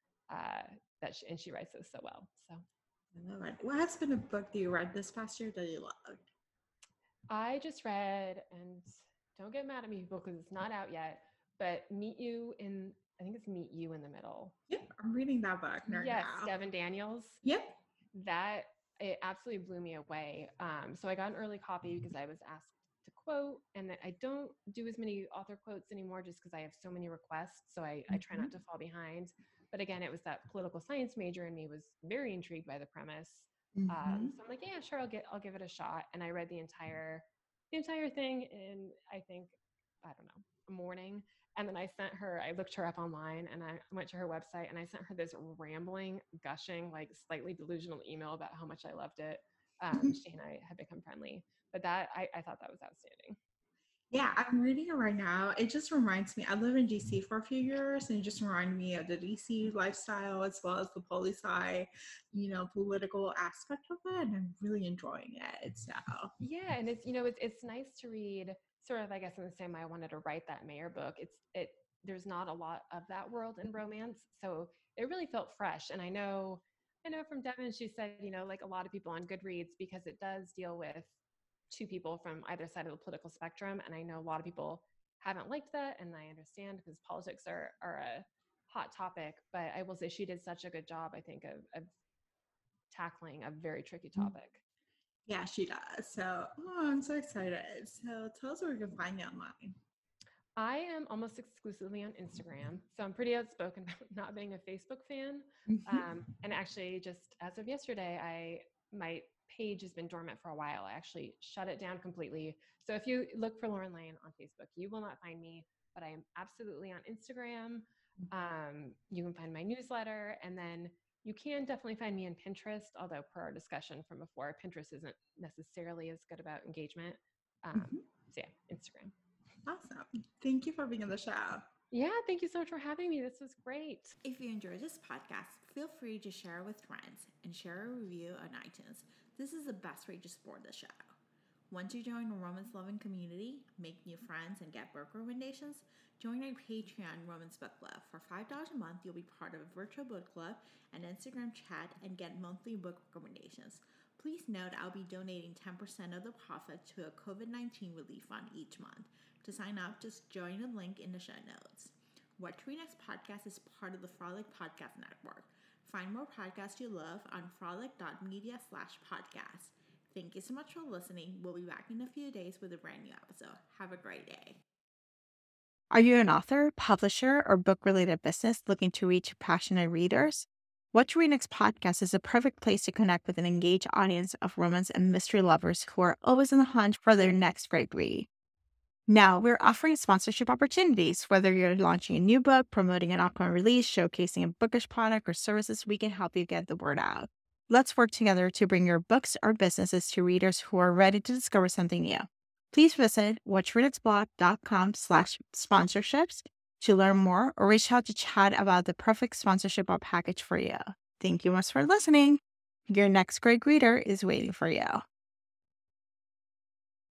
and she writes those so well. So I love it. What has been a book that you read this past year that you loved? I just read, and don't get mad at me people because it's not out yet, but Meet You in the Middle. Yep, I'm reading that book now. Yes, Devin Daniels. Yep. It absolutely blew me away. So I got an early copy because I was asked to quote, and I don't do as many author quotes anymore just because I have so many requests. So I try not to fall behind. But again, it was that political science major in me was very intrigued by the premise. So I'm like, yeah, sure, I'll give it a shot. And I read the entire thing in, I think, I don't know, a morning. And then I looked her up online and I went to her website and I sent her this rambling, gushing, like slightly delusional email about how much I loved it. She and I had become friendly, but I thought that was outstanding. Yeah, I'm reading it right now. It just reminds me, I lived in DC for a few years and it just reminded me of the DC lifestyle as well as the poli-sci, political aspect of it. And I'm really enjoying it. So yeah, and it's nice to read sort of, I guess, in the same way I wanted to write that Mayer book. There's not a lot of that world in romance. So it really felt fresh. And I know from Devin, she said, like a lot of people on Goodreads, because it does deal with 2 people from either side of the political spectrum. And I know a lot of people haven't liked that. And I understand because politics are a hot topic, but I will say she did such a good job, I think, of tackling a very tricky topic. Yeah, she does. So, I'm so excited. So tell us where we can find you online. I am almost exclusively on Instagram. So I'm pretty outspoken about not being a Facebook fan. And actually just as of yesterday, my page has been dormant for a while. I actually shut it down completely. So if you look for Lauren Lane on Facebook, you will not find me, but I am absolutely on Instagram. You can find my newsletter, and then you can definitely find me on Pinterest, although per our discussion from before, Pinterest isn't necessarily as good about engagement. So yeah, Instagram. Awesome. Thank you for being on the show. Yeah, thank you so much for having me. This was great. If you enjoyed this podcast, feel free to share it with friends and share a review on iTunes. This is the best way to support the show. Once you join the romance-loving community, make new friends, and get book recommendations, join our Patreon Romance Book Club. For $5 a month, you'll be part of a virtual book club, an Instagram chat, and get monthly book recommendations. Please note I'll be donating 10% of the profit to a COVID-19 relief fund each month. To sign up, just join the link in the show notes. What to Read Next podcast is part of the Frolic Podcast Network. Find more podcasts you love on frolic.media/podcast. Thank you so much for listening. We'll be back in a few days with a brand new episode. Have a great day. Are you an author, publisher, or book-related business looking to reach passionate readers? What to Read Next podcast is a perfect place to connect with an engaged audience of romance and mystery lovers who are always on the hunt for their next great read. Now, we're offering sponsorship opportunities. Whether you're launching a new book, promoting an upcoming release, showcasing a bookish product or services, we can help you get the word out. Let's work together to bring your books or businesses to readers who are ready to discover something new. Please visit whatchreadsblog.com/sponsorships to learn more or reach out to chat about the perfect sponsorship or package for you. Thank you much for listening. Your next great reader is waiting for you.